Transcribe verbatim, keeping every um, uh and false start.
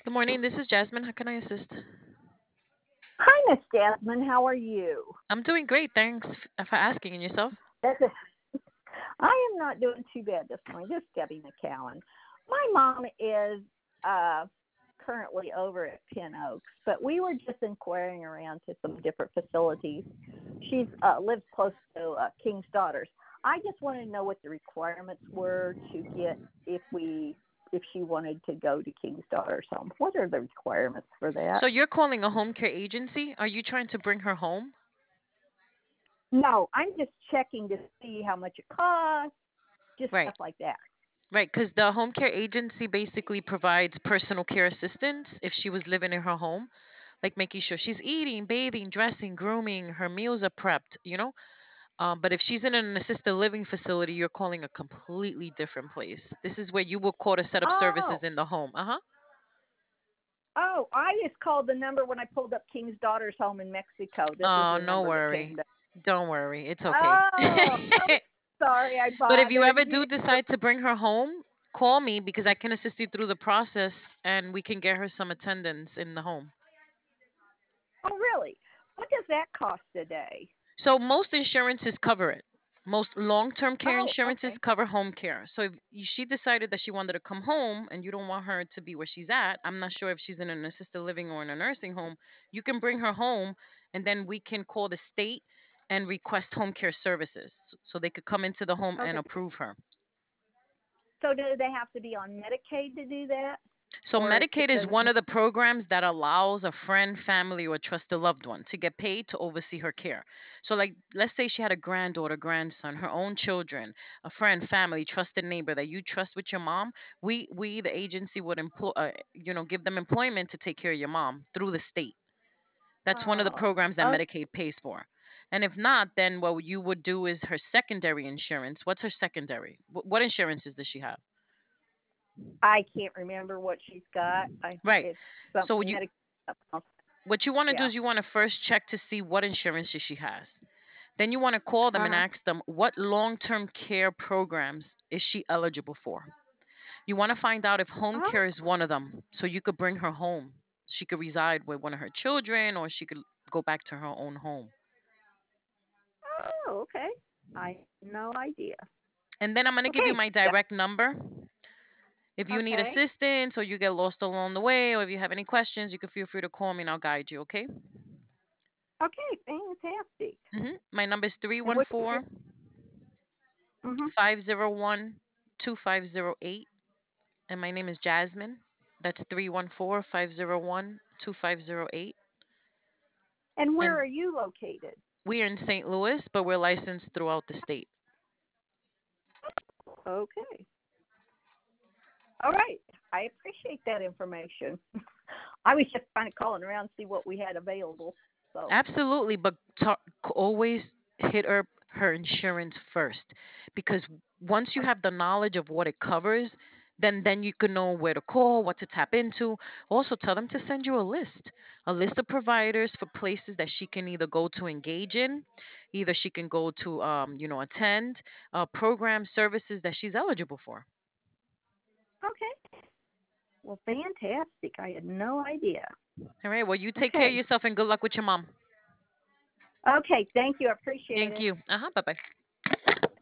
Good morning. This is Jasmine. How can I assist? Hi, Miss Jasmine. How are you? I'm doing great. Thanks f- for asking. And yourself? That's a, I am not doing too bad this morning. This is Debbie McCowan. My mom is uh, currently over at Pin Oaks, but we were just inquiring around to some different facilities. She uh, lives close to uh, King's Daughters. I just wanted to know what the requirements were to get if we if she wanted to go to King's Daughters home. What are the requirements for that? So you're calling a home care agency? Are you trying to bring her home? No, I'm just checking to see how much it costs, just Right. stuff like that. Right, because the home care agency basically provides personal care assistance if she was living in her home, like making sure she's eating, bathing, dressing, grooming, her meals are prepped, you know? Um, but if she's in an assisted living facility, you're calling a completely different place. This is where you will call to set up Oh, services in the home. Uh huh. oh, I just called the number when I pulled up King's Daughter's home in Mexico. This is Oh, the no number that worry. came to. Don't worry. It's okay. Oh, I'm sorry I But if you bothered ever you. do decide to bring her home, call me because I can assist you through the process and we can get her some attendance in the home. Oh, really? What does that cost a day? So most insurances cover it. Most long-term care Oh, insurances okay. cover home care. So if y- she decided that she wanted to come home and you don't want her to be where she's at, I'm not sure if she's in an assisted living or in a nursing home, you can bring her home and then we can call the state and request home care services so they could come into the home and Okay. approve her. So do they have to be on Medicaid to do that, So or it Medicaid is doesn't? one of the programs that allows a friend, family, or trusted loved one to get paid to oversee her care. So, like, let's say she had a granddaughter, grandson, her own children, a friend, family, trusted neighbor that you trust with your mom. We, we, the agency, would employ, uh, you know, give them employment to take care of your mom through the state. That's one of the Oh, programs that oh, Medicaid pays for. And if not, then what you would do is her secondary insurance. What's her secondary? Wh- What insurances does she have? I can't remember what she's got. I Right. it's some So you Medicaid. Something else. what you want to do Yeah. is you want to first check to see what insurances she has. Then you want to call them Uh and huh. ask them what long-term care programs is she eligible for. You want to find out if home Oh, care is one of them so you could bring her home. She could reside with one of her children or she could go back to her own home. oh, okay. I had no idea. And then I'm going to give you Okay. my Yeah. direct number. If you need Okay. assistance or you get lost along the way or if you have any questions, you can feel free to call me and I'll guide you, okay? Okay. Fantastic. hmm My number is And what's your? three one four, Mm-hmm. five zero one, two five zero eight. And my name is Jasmine. That's three one four, five zero one, two five zero eight. And where And are you located? we're in Saint Louis, but we're licensed throughout the state. Okay. All right. I appreciate that information. I was just kind of calling around to see what we had available. So, Absolutely, but ta- always hit her her insurance first because once you have the knowledge of what it covers, then then you can know where to call, what to tap into. Also, tell them to send you a list, a list of providers for places that she can either go to engage in, either she can go to um, you know, attend, uh, program services that she's eligible for. okay. Well, fantastic. I had no idea. All right. Well, you take care of Okay. yourself and good luck with your mom. Okay. Thank you. I appreciate Thank it. you. Uh huh. Bye bye.